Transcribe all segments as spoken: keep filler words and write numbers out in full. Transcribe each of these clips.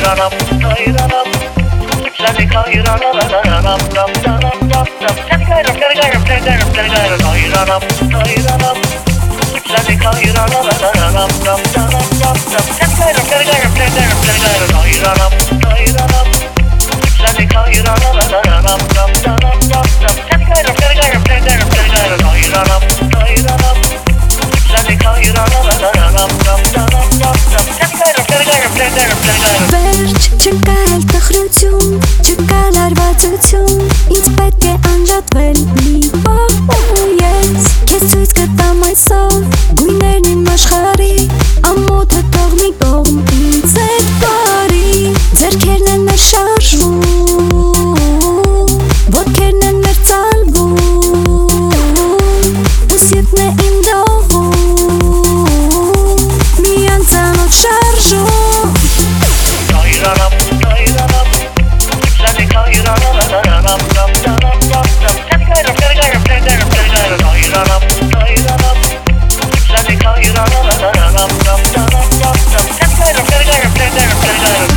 kayranam, kayranam. Seni kayranam, kayranam, kayranam. Seni kayranam, kayranam, kayranam, kayranam, kayranam, kayranam. Seni kayranam, kayranam, kayranam. Seni kayranam, kayranam, kayranam, kayranam, kayranam, kayranam. Seni kayranam, kayranam, kayranam. Seni kayranam, kayranam, kayranam, kayranam, kayranam, kayranam. Seni kayranam, kayranam, kayranam. Seni kayranam, kayranam, kayranam, kayranam. Վերջ չկա էլ տխրություն, չկա լարվածություն, ինձ պետք է անջատվել մի պահ ու ես քեզ ցույց կտամ այսօր գույներն իմ աշխարհի, ամոթը թող մի կողմ ինձ հետ բարի, ձեռքերն են մեր շարժվում, ոտքերն են մեր ծալվում, ուսիետն է իմ դողում, մի անծանոթ շարժում. Kayranam, kayranam. Seni kayranam, kayranam, kayranam. Seni kayranam, kayranam, kayranam, kayranam, kayranam, kayranam. Seni kayranam, kayranam, kayranam. Seni kayranam, kayranam, kayranam, kayranam.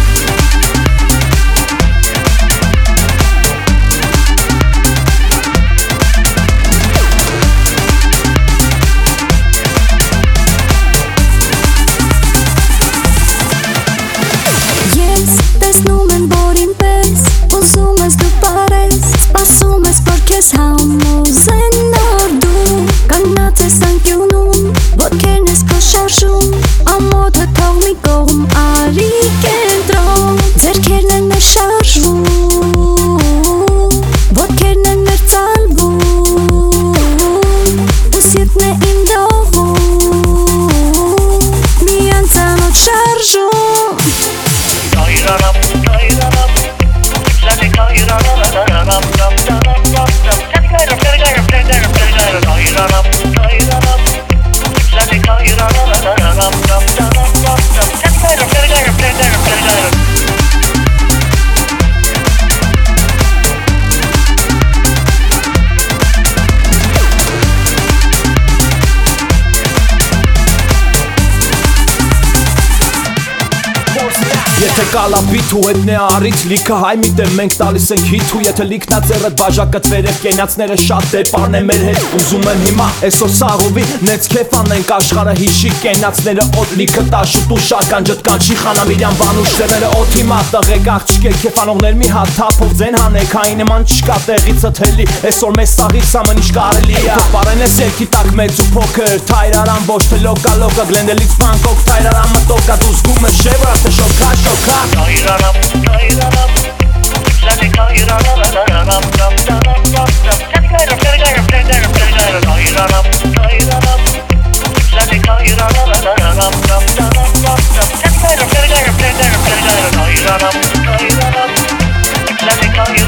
Ես տեսնում եմ, որ իմ պես ուզում ես դու պարես, սպասում ես, որ քեզ համոզեն նոր դու կանգնած ես անկյունում, ոտքերն ես քո շարժում, ամոթը թող մի կողմ արի կենտրոն, ձեռքերն են մեր շարժվում, ոտքերն են մեր ծալվում, ուսիետն է իմ դողում, մի անծանոթ շարժում. Kayranam, kayranam. Seni kayranam, kayranam, kayranam. Seni kayranam, kayranam, kayranam, kayranam, kayranam, kayranam. Seni kayranam, kayranam, kayranam. Seni kayranam, kayranam, kayranam, kayranam. Եթե կալապիտ ու հետն է առիթ լիքը հայ միտեմ մենք տալիս ենք հիթ ու եթե լիքնա ձեռդ բաժակըտ վերև կենացները շատ դեպարն է մեր հետ ուզում եմ հիմա այսօր սաղովի նեց քեֆ անենք աշխարը հիշի կենացները օդ լիքը տաշուտ ու շական ջտկան չի խանամ իրյան վանուշ ձերները օդ հիմա տղեկ աղջիկ եք քեֆանողներ մի հատ թափով ձեն հանեք հայի նման չկա տեղից ըթելի այսօր մեզ սաղից ամեն ինչ կարելի է պարեն ես երկի տակ մեծ ու փոքր թայրարան ոչ թե լոկա լոկա գլենդելից բանկոկ թայրարան մտոկա դու զգում ես շեվրա թե շոքա շոքա Kayranam, kayranam. Seni kayranam, kayranam.